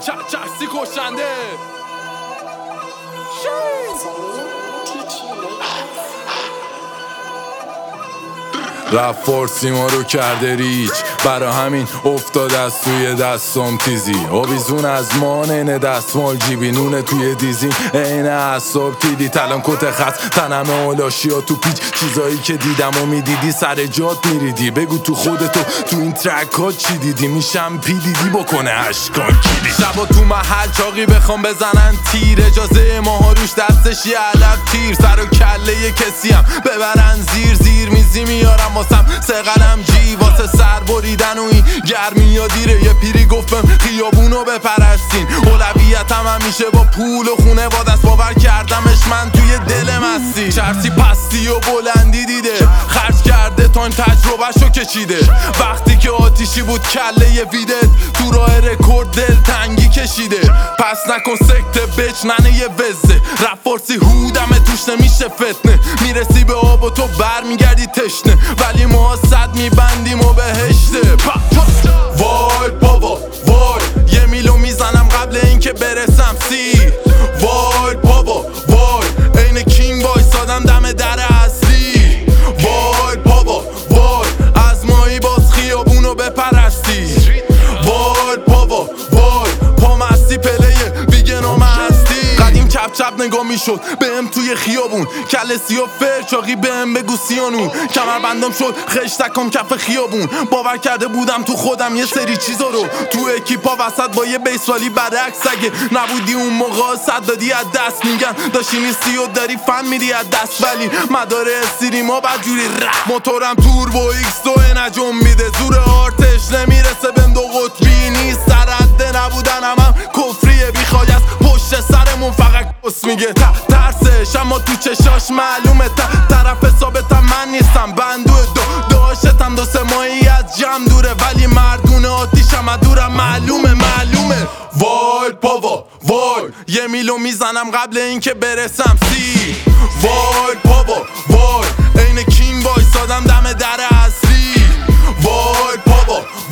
چرسی کشنده رفت فارسی ما رو کرده ریچ، برا همین افتاده از توی دستم تیزی. آویزون از مانن دستمال جیبی، نونه توی دیزین این اصاب تیدی. تلان کت خط تنم اولاشی ها تو پیچ، چیزایی که دیدم و میدیدی سر جات میریدی. بگو تو خودتو تو این ترک ها چی دیدی؟ میشم پیدیدی بکنه اشکان کیدی. شبا تو محل چاقی بخوام بزنن تیر، اجازه ماها روش دستش یه علب تیر. سر و کله کسی هم ببرن زیر میزی میارم واسم سه قلم جی، واسه سر بریدن و این گرمی ها دیره. یه پیری گفتم خیابونو بپرستین، اولویتم همیشه با پول و خونه با دست باور کردمش من توی دل مستی. چرسی پستی و بلندی دیده، خرج کرده تا این تجربهشو کشیده. وقتی که آتیشی بود کله یه ویدت، تو راه رکورد دل تنگی کشیده. پس نکن سکته بچ ننه یه وزه، رفت فارسی هودمه توش نمیشه فتنه. میرسی به آب و تو بر میگردی تشنه، ولی ما صد میبندیم و بهشته. وای بابا وای، یه میلو میزنم قبل اینکه برسم سی. وای بابا وای، عین کینگ وایسادم دم در اصلی. وای بابا وای، از مایی باز خیابونو بپرستی. وای بابا وای، پامستی پلیه بیگنام هستی. قدیم چپ چپ نگاه میشد بهم توی خیابون، کل سیاه فرچاقی بهم بگو سیانون. کمر بندم شد خشتکم کف خیابون، باور کرده بودم تو خودم یه سری چیزا رو. تو اکیپا وسط با یه بیسوالی برعکس، اگه نبودی اون موقع صد دادی از دست. میگن داشتی نیستی و داری فن میری از دست، ولی مداره استریما بدجوری موتورم توربو ایکس دو نجم میده. زور آرتش نمیرسه بهم دو قطبی نیست، سرنده نبودن هم کفریه. بیخوای از پشت سرمون فقط کس میگه ترسش، اما تو چشاش معلومه طرف ثابتم من نیستم. بندو داشتم دو سه ماهی از جمع دوره، ولی مردونه آتیشم دورم معلومه. وای بابا وای، یه میلو میزنم قبل اینکه برسم سی. وای بابا وای، عین کینگ وایسادم دم در اصلی. وای بابا